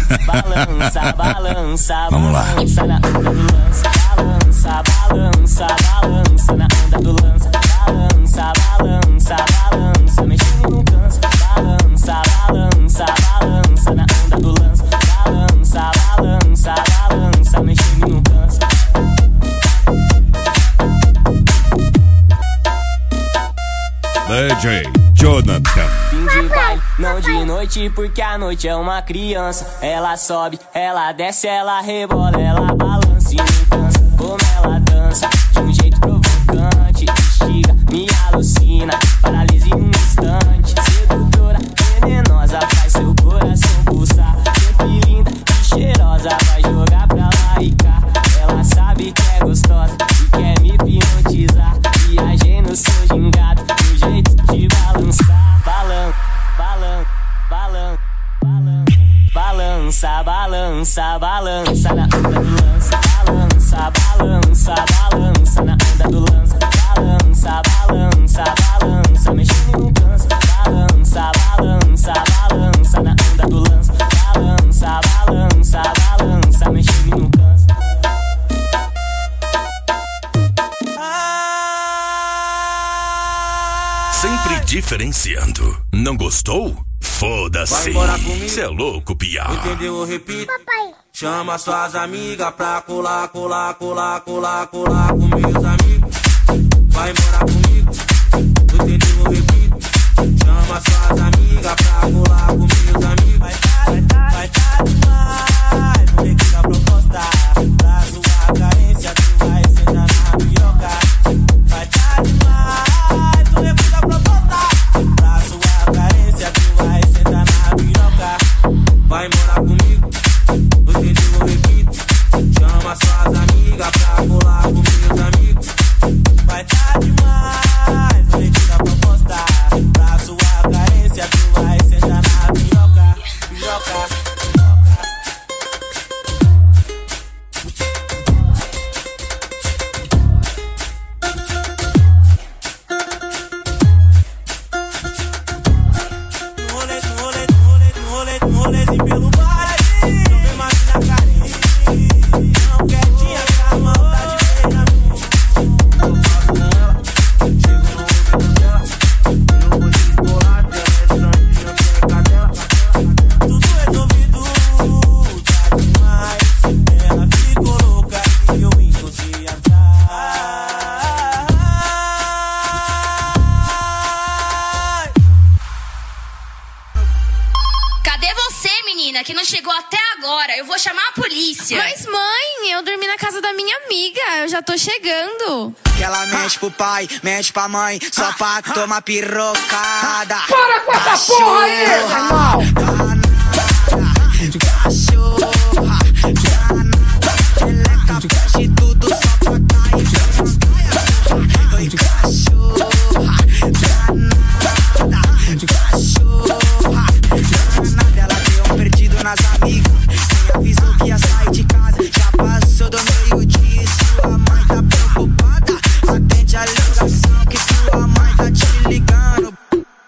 Balança, balança, vamos lá. Balança na onda do lança. Balança, balança, balança na onda do lança. Balança, balança, balança, mexendo não cansa. Balança, balança, balança na onda do lança. Balança, balança, balança, mexendo não cansa. DJ Jonathan. Fim de baile, não de noite, porque a noite é uma criança. Ela sobe, ela desce, ela rebola, ela balança e não cansa. Como ela dança, de um jeito provocante, instiga, me alucina, paralisa em um instante. Sedutora, venenosa, faz seu coração pulsar. Sempre linda e cheirosa, vai jogar pra lá e cá. Ela sabe que é gostosa e quer me hipnotizar. Viajei no seu gingado, no jeito de balançar. Balança, balança, balança na onda do lança. Balança, balança, balança na onda do lança. Balança, balança, balança, mexendo e não cansa. Balança, balança, balança na onda do lança. Balança, balança, balança, mexendo e não cansa. Sempre diferenciando. Não gostou? Foda-se. Cê é louco, piá. Entendeu? Eu repito. Papai. Chama suas amigas pra colar, colar, colar, colar, colar com meus amigos. Vai morar comigo. Entendeu? Eu repito. Chama suas amigas pra colar com meus amigos. Vai tá demais. Vou ter a proposta. Pra sua carência, tu vai sentar na piroca. Vai tá demais. Vou ter a proposta. Pra sua carência, tu vai sentar na piroca. Vai morar comigo. Entendeu? Eu repito. Chama suas amigas pra colar com meus amigos. Vai tá demais. Vou ter a proposta. Pra sua carência, tu vai sentar na piroca. Piroca. Rolezinho pelo bar aí, não vem mais na carência. Não quietinha, calma, tá de vez na minha. Eu faço com ela, chego no ouvido dela. E no rosto bolado, ela é estranha, peca dela. Tudo resolvido, tá demais. Ela ficou louca e eu inconsci atrás. Cadê você, menina, que não chegou até agora? Eu vou chamar a polícia. Mas, mãe, eu dormi na casa da minha amiga. Eu já tô chegando. Que ela mente pro pai, mente pra mãe, só pra tomar pirocada. Para com essa porra aí, irmão! Cachorra, danada, eleca, feche tudo só pra cair. Oi, cachorra, danada, cachorra, danada. Ela deu um perdido nas amigas, nem avisou que ia sair de casa. Já passou do meio-dia e sua mãe tá preocupada. Atende a ligação que sua mãe tá te ligando.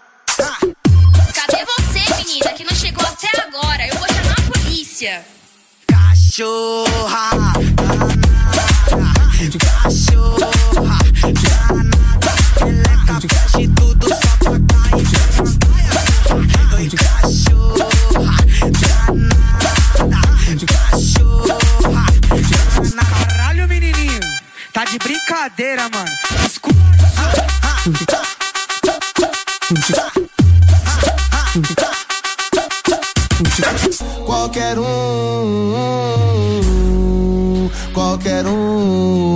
Cadê você, menina, que não chegou até agora? Eu vou chamar a polícia. Cachorra, danada, cachorra, danada, eleca, feche tudo só pra cair. Oi, cachorra, danada, cachorra, danada. Caralho, menininho, tá de brincadeira, mano. Escuta. Qualquer um.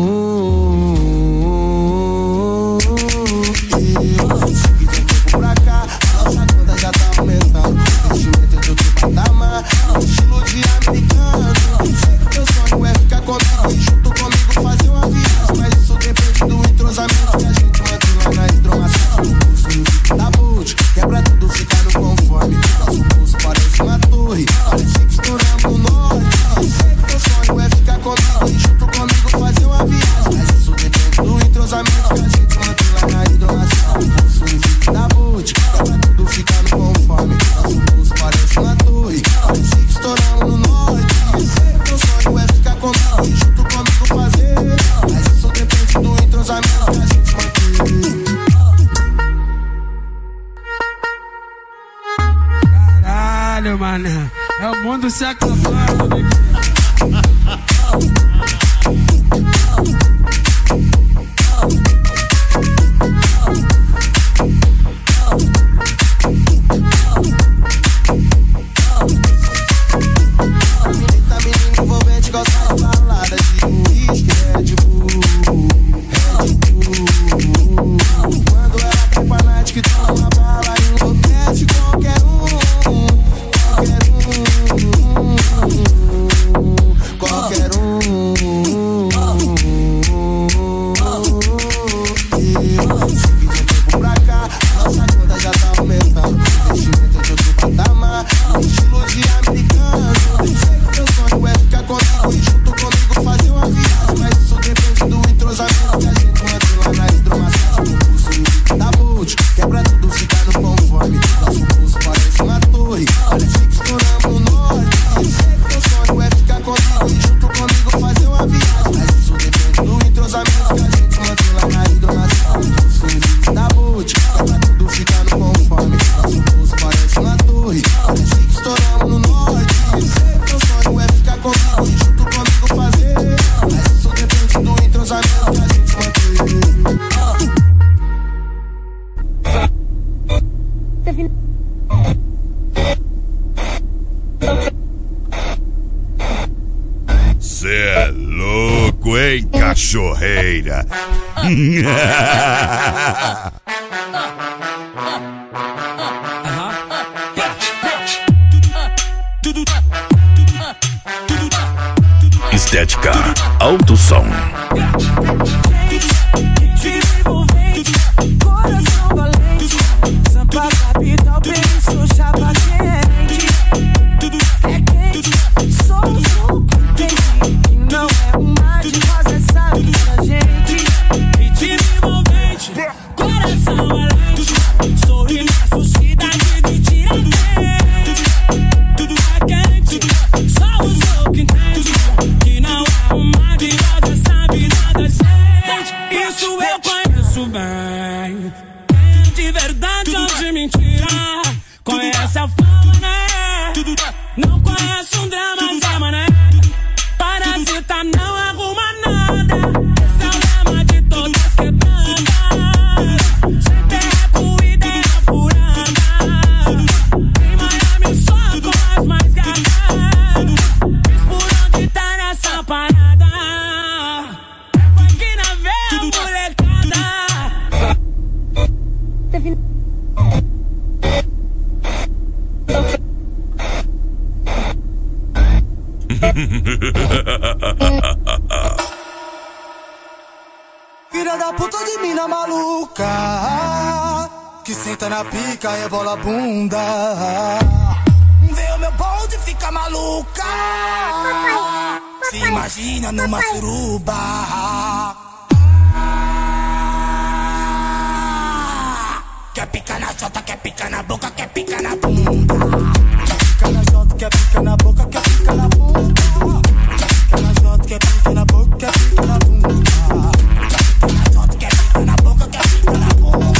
Se quiser tempo pra cá, a nossa conta já tá aumentando. Investimento de outro patamar, estilo de americano. Sei que teu sonho é ficar comigo e junto comigo fazer uma viagem. Mas isso depende do entrosamento que a gente mantém lá na hidromação. O curso da Bolt, que é pra tudo ficar no conforme. Nosso curso parece uma torre, parece que estouramos no norte. Sei que teu sonho é ficar comigo e junto comigo fazer uma viagem. Mas isso depende do entrosamento que a gente mantém lá na hidromação. O curso da Bolt, que é pra tudo ficar no conforme. Nosso curso parece uma torre, parece que estouramos Caralho, mano. É o mundo se acabando, né? Eita, menino envolvente, gosta de balada de uísque, Red Bull. Quando ela quer pra night que toma uma bala, enlouquece qualquer um. Se pedir tempo pra cá, nossa conta já tá aumentando. Investimento de outro patamar, estilo de americano. Sei que teu sonho é ficar comigo e junto comigo fazer uma viagem, mas isso depende do entrosamento que a gente mantém lá na hidromassagem. O pulso e o beat da Bolt, que é pra tudo ficar no conforme. Nosso pulso parece uma torre, parece que estouramos no norte. Sei que teu sonho é ficar comigo e junto comigo fazer uma viagem, mas isso depende do entrosamento que a gente mantém lá na hidromassagem. O pulso e o beat da Bolt, que é pra tudo ficar no conforme. Nosso pulso parece uma torre, parece que estouramos no norte. Sei que teu sonho é ficar comigo e junto comigo fazer, mas isso depende do entrosamento que a gente mantém. Cê é louco, hein, cachorreira? Estética Alto Som. Coração valente, Sampa capital, penso, chapa quente. É quente, sou o quente. E não é uma de rosa, essa minha gente. Ritmo envolvente, coração valente. Sou imenso, cidade de Tiradentes. Tudo é quente, só o sou que entende. Que não é uma de rosa, essa vida gente. Isso eu conheço bem. De verdade ou de mentira, conhece a fama, né? Não conhece um drama, Zé Mané. Parasita não arruma nada. Esse é o lema de todas as quebradas. Sem terra com ideia furada. Em Miami só com as mais gatas. Diz por onde tá nessa parada. É funk na veia, molecada. Filha da puta de mina maluca, que senta na pica e rebola a bunda. Vê o meu bonde fica maluca, se imagina numa suruba. Quer pica na chota, quer pica na boca, quer pica na bunda. Quer pica na chota, quer pica na boca, quer pica na bunda. Quer pica na chota, quer pica na boca, quer pica na bunda. Quer pica na chota, quer pica na boca, quer pica na bunda.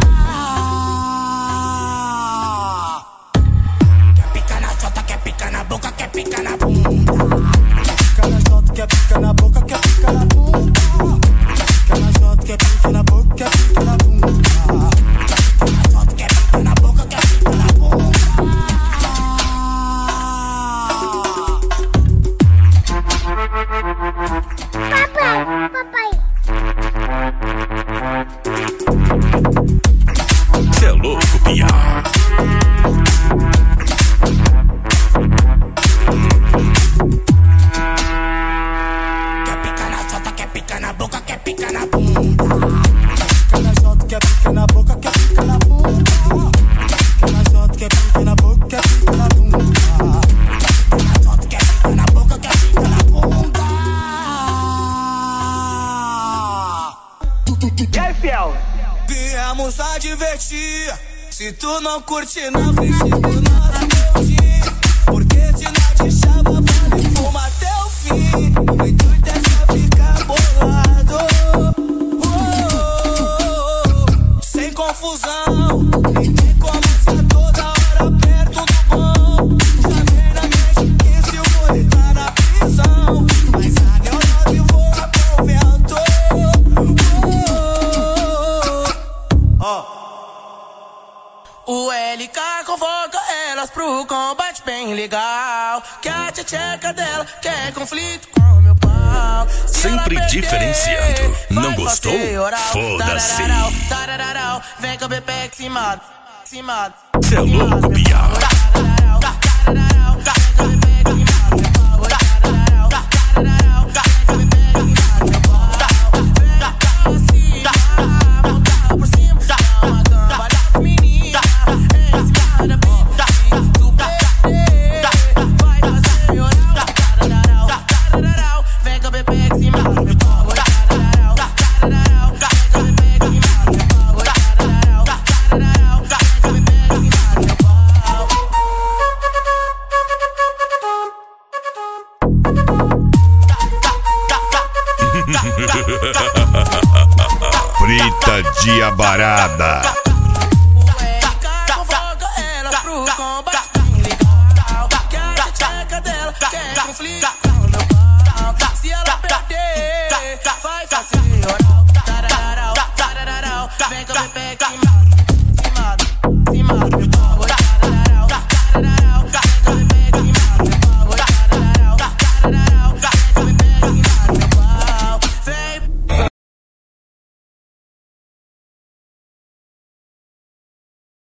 Quer pica na chota, quer pica na boca, quer pica na bunda. Quer pica na chota, quer pica na boca, quer pica na bunda. Quer pica na chota, quer pica na boca, quer pica na bunda. Quer pica na boca, quer pica na bunda. Papai. Cê é louco, Pia. Quer pica na chota, quer pica na boca, quer pica na bunda. Quer pica na chota, quer pica na boca, quer pica na bunda. Quer pica na chota, quer pica na boca, quer pica na bunda. Quer pica na chota, quer pica na boca, quer pica na bunda. E aí, fiel? Viemos a divertir. Se tu não curte na frente do nosso bondinho, porque se nós te chama, vale fuma até o fim. O intuito é só ficar bolado, sem confusão. Nem tem como estar toda hora perto do bom. pro combate bem legal. Que a tcheca dela quer conflito com meu pau. Sempre diferenciando. Não gostou? Foda-se. Vem com o Bepex e mata. Cê é louco, Bial. Frita Diabarada.